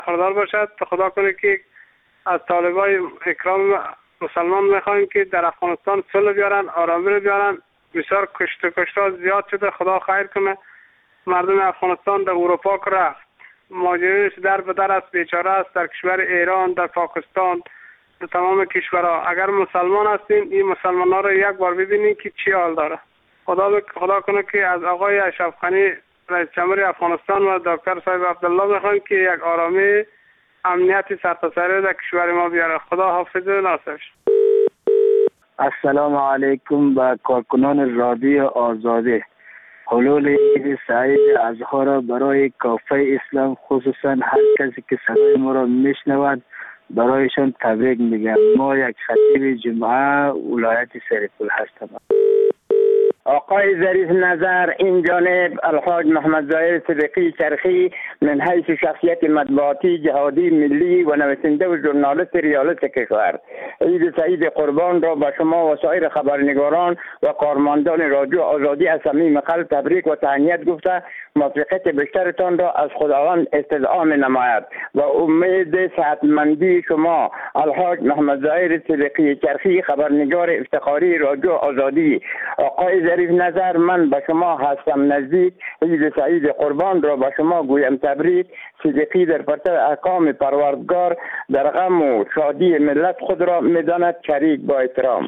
خبردار باشد. خدا کنه که از طالبای اکرام مسلمان میخوایم که در افغانستان صلح بیارن، آرامی رو بیارن. بسیار کشته زیاد شده. خدا خیر کنه. مردم افغانستان در اروپا که رفت، ماجراش در به در است، بیچاره است. در کشور ایران، در پاکستان، در تمام کشورها اگر مسلمان هستیم این مسلمان ها رو یک بار ببینیم که چی حال داره. خدا کنه که از آقای اشرف غنی رئیس جمهور افغانستان و دکتر صاحب عبدالله میخوایم که یک آرامی امنیت سرتاسری در کشور ما بیاره. خدا حافظ ناصرش. السلام علیکم به کارکنان رادیو آزادی. حلول عید سعید اضحی را برای کافه اسلام خصوصا هر کسی که صدای ما را میشنود برایشان تبریک میگم. ما یک خطیب جمعه ولایت سرپل هستم. آقای ظریف نظر، این جانب الحاج محمد ظاهر صدیقی چرخی من حیث شخصیت مطبوعاتی جهادی ملی و نویسنده و ژورنالیست ریالیست کشور، عید سعید قربان را به شما و سایر خبرنگاران و کارمندان رادیو آزادی از صمیم قلب تبریک و تهنیت گفته موفقیت بیشترتان را از خداوند استدعا نماید و امید صحتمندی شما. الحاج محمد ظاهر صدیقی چرخی، خبرنگار افتخاری رادیو آزادی. آقای ظریف نظر، من به شما هستم نزدیک. عید سعید قربان را به شما گویم تبریک. صدیقی در پرتو احکام پروردگار در غم و شادی ملت خود را میداند. شریک با احترام.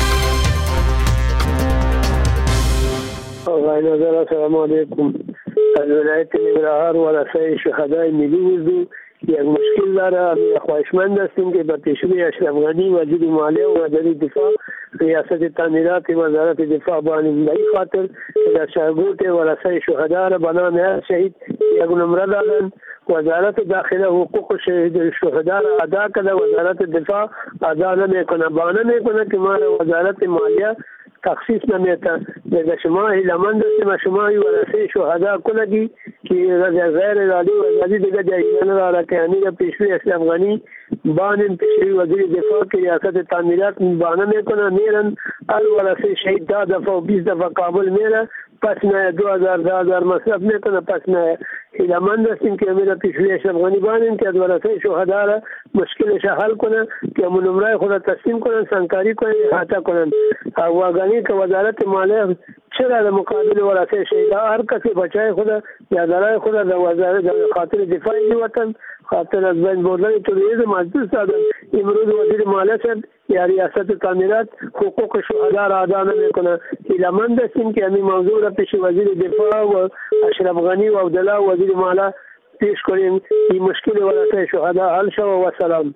آقای نظر، السلام علیکم. از ولایت ننگرهار و رسای شهدای ملی وزو یک مشکل داره. خواهشمند هستیم که به پیشروی اشرف غنی وزیر مالیه و وزیر دفاع ریاست تعمیرات وزارت دفاع بانیم به این خاطر که در شهرگوت و رسای شهدا را به نام هر شهید یک نمره دادن. وزارت داخله حقوق شهید شهدا را ادا کرده، وزارت دفاع ادا نمیکنه. بانه میکنه که ما وزارت مالیه تخصیص نمیده. دیگه شما هیلمند هستیم، شما ورثه شهدا کنگی که غیر رالی و ازادی دیگه جایگان را رکنی را پیشوی اشرف غنی بانم پیشوی وزیر دفاع که ریاست تعمیرات بانه میکنه. میرن هر ورثه شهید 10 دفعه و 20 دفعه کابل میره، پس نه 2000 مصرف میکنه. پس نه هیلمند هستیم که میره پیشوی اشرف غنی بانیم که از ورثه شهدا را مشکلش حل کنه، که همون نمره خود تسلیم کنن، سنگکاری کنن، احاطه کنن. واگانی که وزارت مالیه چرا در مقابل ورثه شهدا هر کسی بچای خود یا دارای خود در وزارت خاطر دفاع وطن، خاطر از بین بردن تروریسم از دست دادن. امروز وزیر مالیه شد یا ریاست تعمیرات حقوق شهدا را ادا نمیکنه. هیلمند هستیم که همین موضوع را پیش وزیر دفاع و اشرف غنی و عبدالله وزیر مالیه پیش کنیم. این مشکل ورثه شهدا حل شود. و سلام.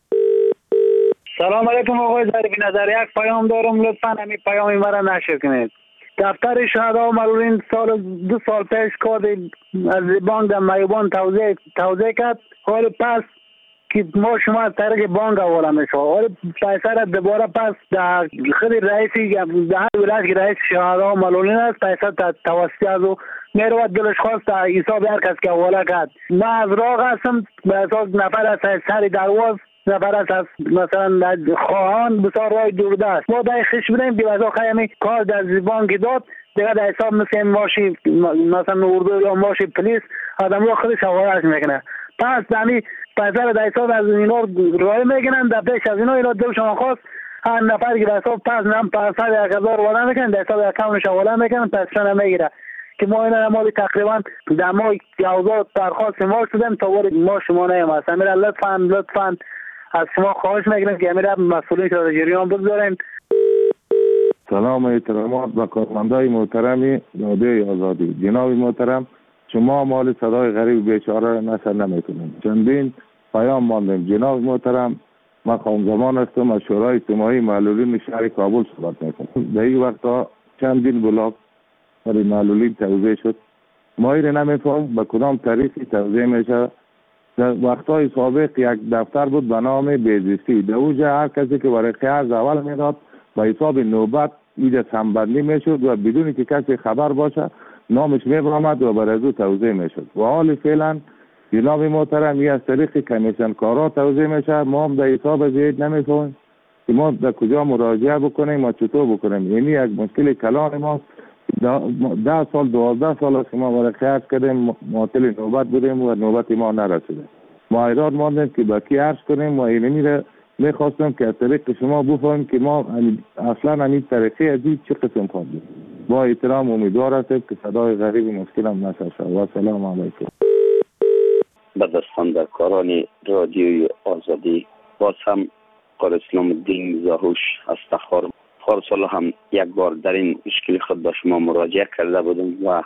سلام علیکم آقای ظریف نظر، یک پیام دارم، لطفا همین پیام مرا نشر کنید. دفتر شهدا و معلولین 2 سال پیش کار از بانک در میوان توزیع کرد. حال پس که ما شما از طریق بانک حواله میشه، حال پیسه را دوباره پس در خود رئیسی در هر ولایت که رئیس شهدا و معلولین است پیسه توسط از او میرود دلش خواست در حساب هر کس که حواله کرد. من از راه هستم به اساس نفر از سری درواز، نفر از مثلا خواهان بسیار راه دورده است. ما در خش بودیم بیوزا خیمی کار در زبان که داد دیگه در حساب مثل ماشی مثلا اردو یا ماشی پلیس آدم رو خودش حوالهش میکنه. پس دمی پیسه رو در حساب از اینا راه میکنن. در پیش از اینا دلشان خواست هر نفر که در حساب پس نم 500,000 وارد میکنن، در حساب اکاونتش حواله میکنن، پسشان میگیره که ما اینا مالی تقریبا در ماه 11 درخواست ما شدیم تا وارد ما شما نیامد. میره لطفاً از شما خواهش میکنم که میره مسئولین را جریان بگذارین. سلام احترامات و کارمندای محترم رادیوی آزادی. جناب محترم، شما مال صدای غریب بیچاره نشر نمیکنید. چندین پیام ماندیم. جناب محترم، من خانم زمان هستم از شورای اجتماعی معلولین شهر کابل صحبت میکنم. در این وقتا چندین بلاک برای معلولین توزیع شد. ما این نمیفهم به کدام طریقی توزیع میشه. در وقتهای سابق یک دفتر بود به نام بیزیستی. در اوجه هر کسی که برای قرض اول میداد با حساب نوبت ایجا سنبندی میشد و بدون که کسی خبر باشه نامش میبرامد و برای او توزیع میشد. و حال فعلا جناب محترم از طریق کمیسیون کارا توزیع میشه. ما هم در حساب زید نمیفهمیم که ما در کجا مراجعه بکنیم و چطور بکنیم. یعنی یک مشکل کلان ماست. 10 سال 12 سال است که ما برای قرض کردیم معطل نوبت بودیم و نوبت ما نرسیده. ما ایراد ماندیم که با کی عرض کنیم و اینمی را میخواستم که از طریق شما بفهمیم که ما اصلا همین طریقه عجیب چه قسم خواهدیم. با احترام امیدوار هستم که صدای غریب مشکلم نشه. و سلام علیکم. بدستان در کاران رادیوی آزادی باز هم قاری اسلام الدین زاهوش از تخار پارسال هم یک بار در این مشکل خود به شما مراجعه کرده بودم و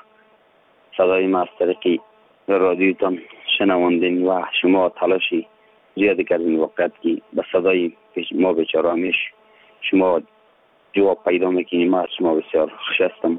صدای ما از طریق رادیوتان شنواندین و شما تلاشی زیادی کردین وقت که به صدای ما بیچاره همیش شما جواب پیدا میکنیم. ما از شما بسیار خوش هستم.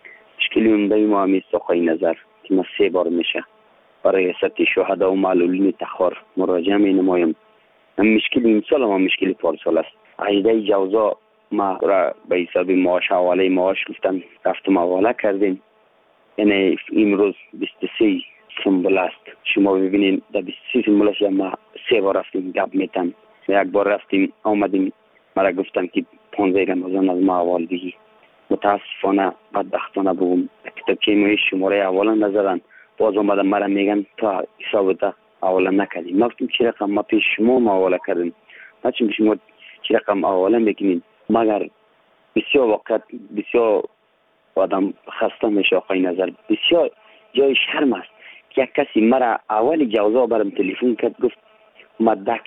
مشکلی عمده ما همیست آقای نظر که ما 3 بار میشه برای حیثیت شهدا و معلولین تخار مراجعه می نمایم. مشکل این سال ما مشکل پارسال است. عیده جوزا ما را به حساب معاش حواله معاش گفتن رفتم حواله کردیم. یعنی امروز 23 سنبل است. شما ببینید در 23 سنبلش ما 3 بار رفتیم گپ میتن. یک بار رفتیم آمدیم مرا گفتن که 15 رمضان از ما حوال بگی. متاسفانه بدبختانه بگم کتابچه ما شماره حواله نزدن. باز اومدن مرا میگن تا حسابت حواله نکردیم. ما گفتیم چه رقم ما پیش شما حواله کردیم. ما چون شما چه رقم حواله میکنید مگر بسیار وقت بسیار آدم خسته میشه. آقای نظر بسیار جای شرم است که یک کسی مرا اول جوزا برم تلفن کرد گفت ما 10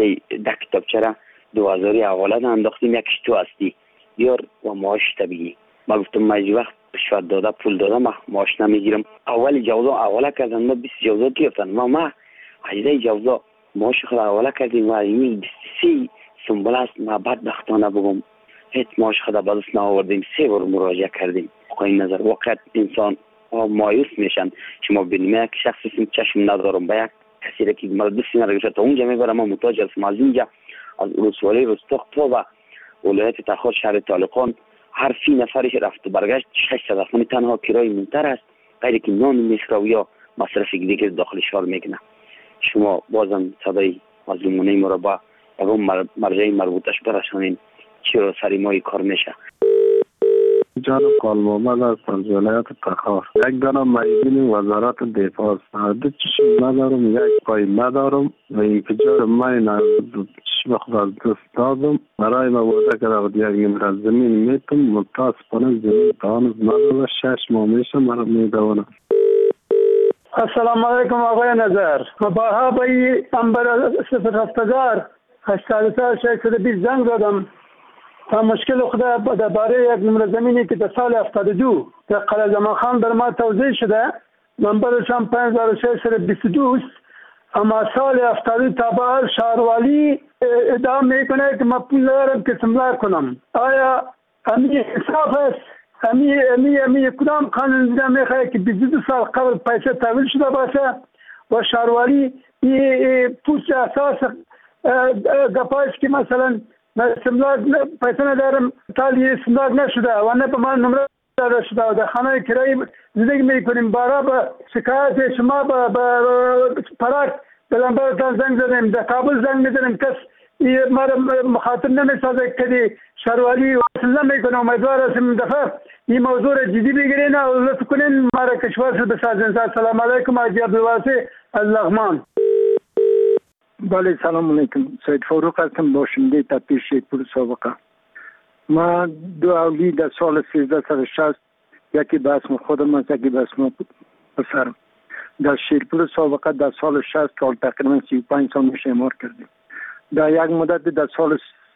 کتابچه را 2000 حواله انداختیم یکیش تو هستی بیار و معاش طبیعی. ما گفتم ما هیچ وقت رشوت داده پول داده ما معاش نمیگیرم. اول جوزا حواله کردن ما 20 جوزا گرفتن ما عیده جوزا معاش خود حواله کردیم و این 23 سنبل است. ما بدبختانه بگم هیچ معاش خود به دست نآوردیم. 3 بار مراجعه کردیم. آقای نظر وقت انسان مایوس میشن. شما ببینید یک شخصی چشم ندارم به یک کسی را که مرا دستی نرگشه تا اونجا میبرم ما محتاج هستم از اینجا از ولسوالی رستاق تا و ولایت تخار شهر طالقان هر 30 نفرش رفت و برگشت 600 افغانی تنها کرای منتر است غیر که نان میخوره یا مصرف دیگه داخل شهر میکنه. شما بازم صدای مظلومانه ما را با اون مرجع مربوطش برسانین چرا سری ما کار میشه. جانب قال محمد از ولایت تخار. یک دانه معیدین وزارت دفاع است. 2 چشم ندارم، 1 پای ندارم و این کجار من چشم خود از دست دادم. برای ما وعده کرده بود یک نمره زمین میتم متاسفانه زمین تانز نداره. 6 ماه میشه مرا میدونه. السلام علیکم آقای نظر. با بایی انبر 070 84 620 زنگ دادم تا مشکل خدا درباره یک نمره زمینی که در سال 72 در قلعه زمان خان بر ما توزیع شده نمبرش هم 5622 است. اما سال 72 تا به هر شهروالی ادعا میکنه که ما پول ندارم که سملا کنم. آیا امی حساب است؟ امی کدام قانون دیده میخواه که 22 سال قبل پیسه تحویل شده باشه و شهروالی پوست اساس گپایش که مثلا سملاک پیسه ندارم تالی سملاک نشده و نه به من نمره داده شده و در خانه کرایی زندگی میکنیم. بارا به شکایت شما به پراک به لنبرتان زنگ زدیم، در کابل زنگ میزنیم، کس مرا مخاطب نمیسازه که شهروالی وصل نمیکنه. امیدوار هستیم دفعه این موضوع را جدی بگیرین و لطف کنین مرا کشور بسازین. السلام علیکم حاجی عبدالواسی از لغمان. بله سلام علیکم. سید فاروق هستم باشنده تفتیش شیرپور سابقه. ما 2 اولی در سال 1360 یکی به اسم خودم است یکی به اسم پسرم در شیرپور سابقه در سال 60 که تقریبا 35 سال میشه اعمار کردیم. در یک مدت در سال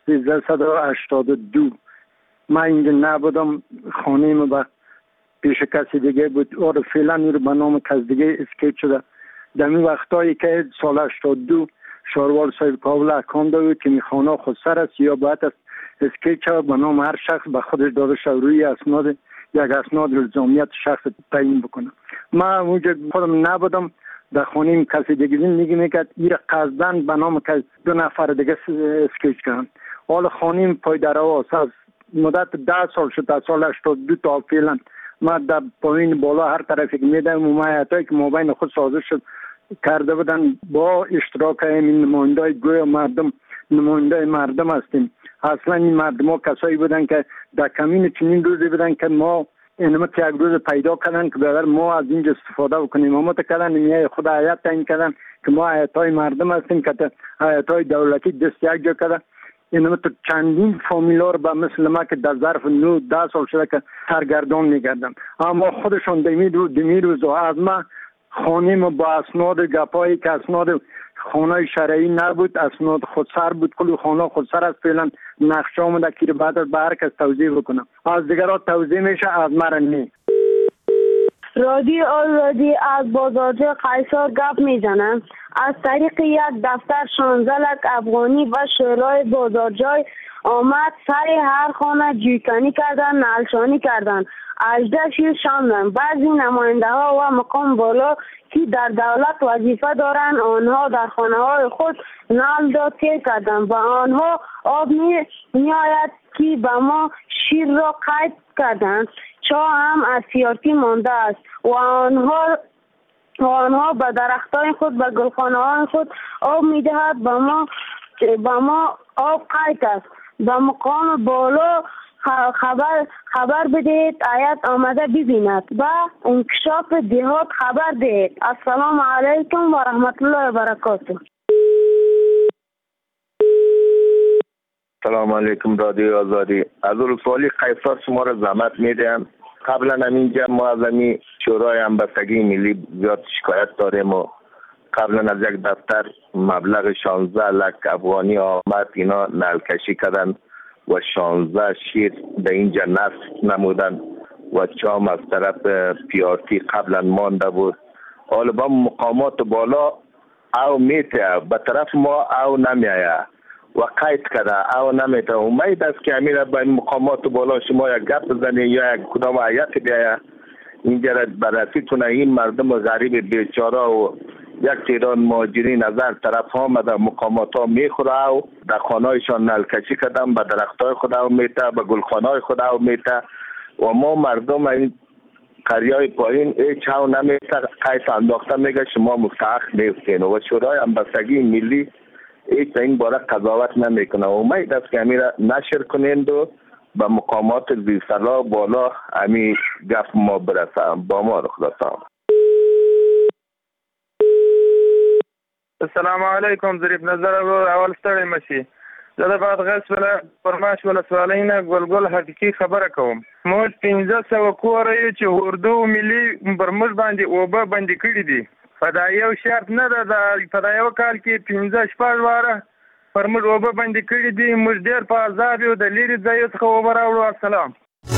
1382 من اینجا نبودم، خانه ما به پیش کسی دیگه بود اور فعلا این رو به نام کس دیگه اسکیت شده. در این وقتایی که سال 82 شاروال صاحب کابل احکام داده که می خانه خود سر است یا باید است اسکیچ به نام هر شخص به خودش داده شد روی اسناد یک اسناد الزامیت شخص تعیین بکنه. من اونجا خودم نبودم، در خانه کسی دیگه زندگی میکرد. این قصدن به نام که 2 نفر دیگه اسکیچ کردن. حال خانه پای در آواز از مدت 10 سال شد در سال 82 تا فعلا من در پایین بالا هر طرفی که میدم ممایعاتی که مابین خود سازش شد کرده بودن با اشتراک این نمایندای گویا مردم نماینده مردم هستیم. اصلا این مردم ها کسایی بودن که در کمین چنین روزی بودن که ما اینم یک روز پیدا کردن که برادر ما از اینجا استفاده بکنیم. ما کردن میای خدا آیت تعیین کردن که ما آیت‌های مردم هستیم که آیت‌های دولتی دست یک جا کردن. اینم تو چندین فامیلا رو به مثل ما که در ظرف 9-10 سال شده که سرگردان میگردم، اما خودشون دمی روز و از ما خانه ما با اسناد گپایی که اسناد خانه شرعی نبود، اسناد خودسر بود، کلی خانه خودسر است. فعلا نقشه آمده که بعد از به هر کس توضیح بکنم، از دیگران توضیح میشه، از مرا نی. رادیو آزادی از بازارجای قیصر گپ میزنم. از طریق یک دفتر 16 لک افغانی و شورای بازارجای آمد سر هر خانه جویکنی کردن، نلشانی کردن، 18 شیر شاندن. بعضی نماینده ها و مقام بالا که در دولت وظیفه دارند آنها در خانه های خود نل داد کردن و آنها آب می آید که به ما شیر را قید کردند. چا هم از سیارتی مانده است و آنها به درختای خود، به گلخانه های خود آب می دهد. به ما آب قید است. به مقام بالا خبر بدهید، آیت آمده ببیند و انکشاف دهات خبر دهید. السلام علیکم و رحمت الله و برکاته. سلام علیکم رادیو آزادی. از ولسوالی قیصر شما را زحمت میدیم. قبلا همینجا ما از همین شورای همبستگی ملی زیاد شکایت داریم و قبلا از یک دفتر مبلغ 16 لک افغانی آمد، اینا نلکشی کردن و 16 شیر در اینجا نصب نمودن و چام از طرف پیارتی قبلا مانده بود. حالا با مقامات بالا او میته به طرف ما او نمیایه و قید کرده او نمیته. امید است که امیر با مقامات بالا شما یک گپ بزنید یا یک کدام آیت بیایه اینجا را بررسی کنه. این مردم غریب بیچاره و یک تعداد مهاجرین از هر طرف ها آمده مقامات ها میخوره و در خانه هایشان نلکشی کردن، به درخت های خود او میته، به گلخانه های خود او میته و ما مردم این قریه های پایین هیچ او نمیته. قید انداخته میگه شما مستحق نیستین و شورای همبستگی ملی هیچ این باره قضاوت نمیکنه. امید است که امیر نشر کنند و به مقامات زیرسلا بالا همین گپ ما برسه. با ما رو خدا سلام. السلام علیکم. ظریف نظر اول ستړی مشي. زه د بادغیس فرماش ولسوالۍ نه ګلګل حقیقي خبره کوم. موږ 1500 کوره یو چې اردو ملي پر موږ باندې اوبه بندي کړي دي. په دا یو شرط نه ده، په دا یو کال کې 15 واره پر موږ اوبه بندي کړي دي. موږ ډېر په عذاب یو، د لرې ځایو څخه اوبه راوړو. السلام.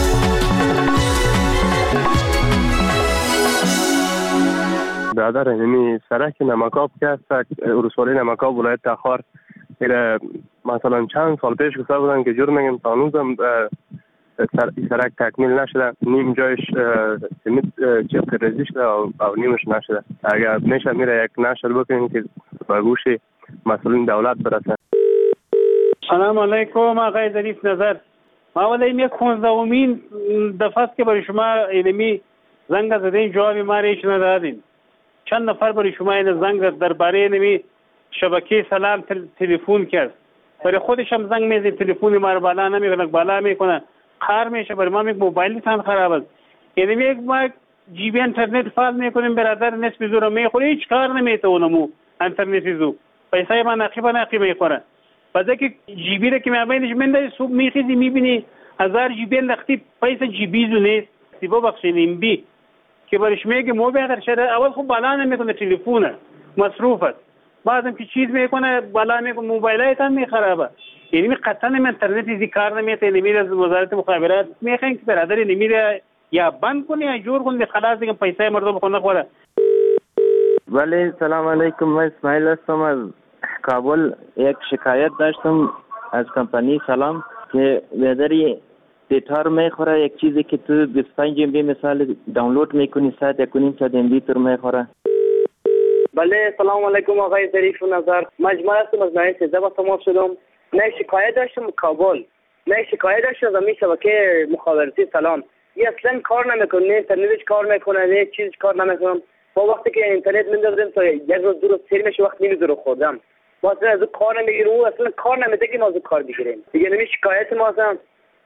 برادر یعنی سرک نمکاب که است ولسوالی نمکاب ولایت تخار مثلا چند سال پیش گفته بودن که جور میگم تا هنوزم سرک تکمیل نشده، نیم جایش سمیت چپ ریزی شده و نیمش نشده. اگر میشه میره یک نشر بکنیم که به گوش مسئولین دولت برسه. سلام علیکم آقای ظریف نظر. ما ولیم یک 15مین دفعه است که برای شما علمی زنگ زدین، جوابی ما ریش ندادین. چند نفر برای شما این زنگ درباره نمی شبکه سلام تلفن کرد، برای خودش هم زنگ میزنه، تلفن ما رو بالا نمیکنه، بالا میکنه خار میشه. برای ما میگه موبایل تان خراب است. یعنی میگه ما جی بی اینترنت فعال میکنیم، برادر نصف زور میخوره، هیچ کار نمیتونم اینترنت زو پیسه ما نقی میخوره. بعد که جی بی رو که میبینیش منده صبح میخیزی میبینی 1000 جی بی لختی پیسه جی بی زو نیست. سیبا بخشینیم بی که برش میگه موبایل شده اول خوب بالا نمیکنه، تلفن مصروف است. بعدم که چیز میکنه بالا میکنه، موبایلات هم میخرابه. یعنی قطعا اینترنت زی کار نمیته. نمیره از وزارت مخابرات میخوان که برادر نمیره یا بند کنه یا جور کنه، خلاص دیگه پیسه مردم بخونه خوره. ولی سلام علیکم، من اسماعیل هستم از کابل. یک شکایت داشتم از کمپانی سلام که ویدری دیتار میخوره، یک چیزی که تو 25 MB مثال دانلود میکنی 1.5 MB تر میخوره. بله سلام علیکم آقای ظریف نظر. مجموعه هستم از نایه 13 با تماس شدم. من شکایت داشتم کابل. من شکایت داشتم از این شبکه مخابراتی سلام. این اصلا کار نمیکنه، نه اینترنتش کار میکنه، نه چیز کار نمیکنه. با وقتی که اینترنت میندازم تا یک روز دو روز سیر میشه، وقت نمیذاره خوردم. ما اصلا از کار نمیگیریم، او اصلا کار نمیده که ما از کار بگیریم. دیگه نمی شکایت ما اصلا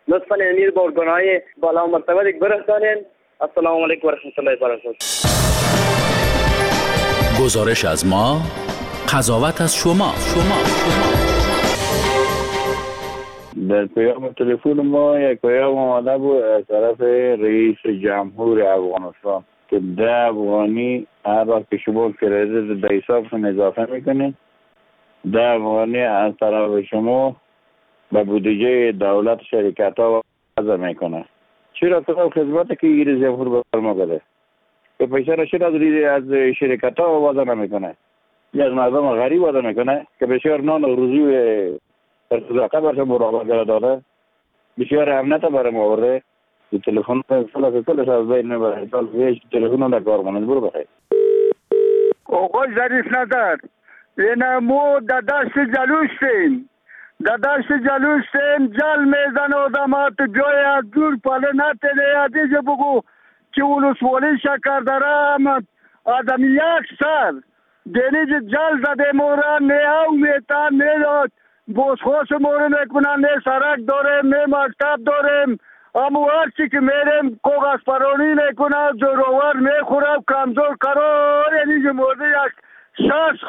لطفا امیر بارگانهای بالا مرتبه دیگه برسانین. السلام علیکم و رحمت الله و برکاته. گزارش از ما، قضاوت از شما. در پیام تلفن ما یک پیام آمده بود از طرف رئیس جمهور افغانستان که 10 افغانی هر وقت که شما کردیت در حسابتون اضافه میکنید 10 افغانی از طرف شما به بودجه دولت شرکت ها وضع میکنه. چرا تو خدمت که رئیس جمهور بر ما بده که پیسه را چرا از شرکت ها وضع نمیکنه یا از مردم غریب وضع میکنه که بسیار نان و روزی در صداقه برشان برابر داده بسیار امنیت برم آورده. تلفن کلش از بین نبره تلفن در کار کنند. برو بخیر. آقای ظریف نظر این مو در دشت جلوشتیم جل میزن آدمات جای از دور پله نتنه ادیجه بگو که ولسوالی شکر داره آدم یک سر دینیجه جل زده مورن نه او میتن نه بازخواست مورن میکنن نه سرک داریم نه مکتب داریم اما هرچی که میریم کاغذ پرانی میکنن زورآور میخورم کمزور قرار اینیجه مورد یک 6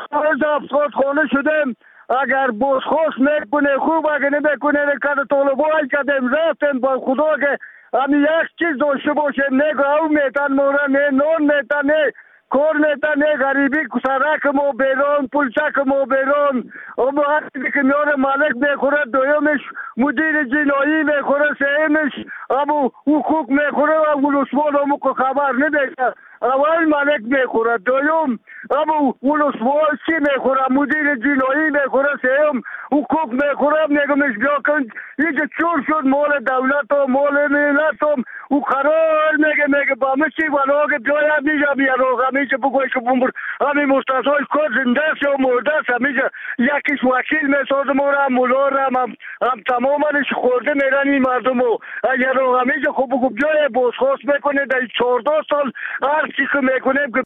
70 خانه شدیم. اگر بازخواست میکنه خوب اگر نمیکنه نکنه طالبای کردیم رفتیم با خدا که همی یک چیز داشته باشیم نه گاو میتن مورن نه نون میتن نه کار میتن نه غریبی سرک ما بیرون پولچک ما بیرون اما هرچی که میاره ملک میخوره دویمش مدیر جنایی میخوره سهمش اما حقوق میخوره و ولسوال همو که خبر نمیشه. اول ملک میخوره دویم اما ولسوال چی میخوره مدیر جنایی میخوره سهم حقوق میخوره میگمش بیا کن اینجا چور شد مال دولت و مال ملت هم او قرار میگه با همه چی ولا که بیای همیشه بیارو همیشه بگوی که بمبر همین مستثای کار زنده است یا مرده است همیشه یکیش وکیل میسازم و هم مولا هم تمامش خورده میرن این مردم و اگر همیشه خوب بگو بیای بازخواست میکنه در 14 سال هر چی که میکنیم که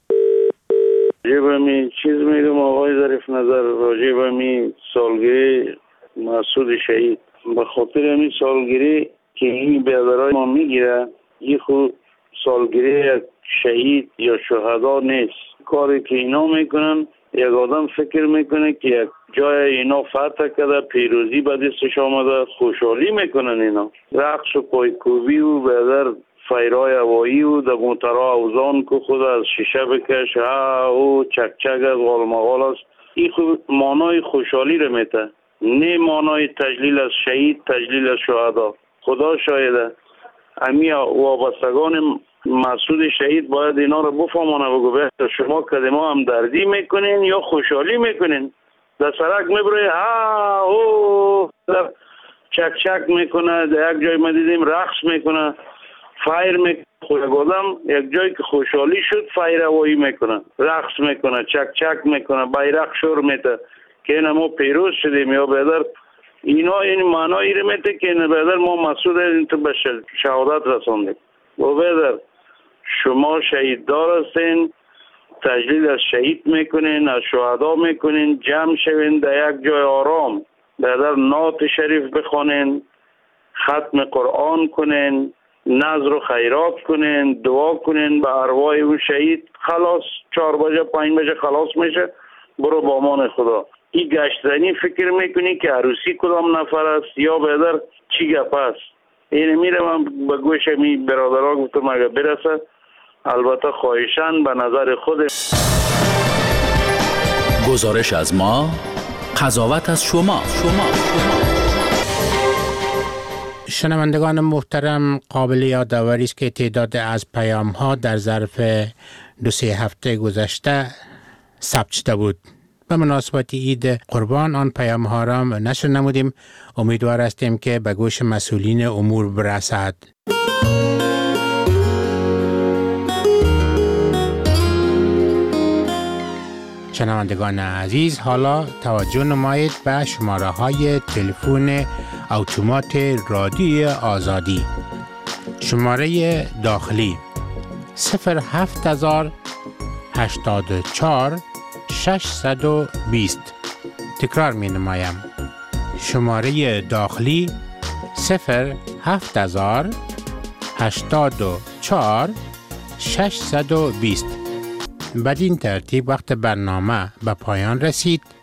راجع به می چیز میگم آقای ظریف نظر راجع به می سالگیری مسعود شهید به خاطر همین سالگیری که این بیادرهای ما میگیره این خود سالگیری یک شهید یا شهدا نیست. کاری که اینا میکنن یک آدم فکر میکنه که یک جای اینا فتح کرده پیروزی به دستش آمده خوشحالی میکنن. اینا رقص و پایکوبی و بیادر فیرای هوایی و در موترها اوزان که خود از شیشه بکش او چکچک از غالمغال است. این خود مانای خوشحالی رو میته نه مانای تجلیل از شهید تجلیل از شهدا. خدا شایده امی وابستگان مسعود شهید باید اینا رو بفهمانه بگو بهتر شما کده ما هم دردی میکنین یا خوشحالی میکنین. در سرک میبره او چکچک میکنه در یک جای ما دیدیم رقص میکنه فایر میکنه خودگادم یک جایی که خوشحالی شد فایر هوایی میکنه رقص میکنه چکچک میکنه بیرق شور میته که این ما پیروز شدیم یا بیادر اینا این معنایی رو میته که این بیادر ما مسعود این تو به شهادت رساندیم. و بیادر شما شهیددار هستین تجلیل از شهید میکنین از شهدا میکنین جمع شوین در یک جای آرام بیادر نعت شریف بخونین ختم قرآن کنین نذر و خیرات کنین دعا کنین به ارواح اون شهید خلاص 4 بجه 5 بجه خلاص میشه برو با امان خدا. این گشتزنی فکر میکنی که عروسی کدام نفر است یا بیادر چی گپ است. این میره من به گوش می برادرها گفتم اگر برسه البته خواهشاً به نظر خود. گزارش از ما، قضاوت از شما. شنوندگان محترم قابل یادآوری است که تعداد از پیام ها در ظرف 2-3 هفته گذشته ثبت شده بود. به مناسبت عید قربان آن پیام ها را نشر نمودیم. امیدوار هستیم که به گوش مسئولین امور برسد. شنوندگان عزیز حالا توجه نمایید به شماره های تلفن اتومات رادیوی آزادی. شماره داخلی 07084 620. تکرار می نمایم. شماره داخلی 7084 620. بدین ترتیب وقت برنامه به پایان رسید.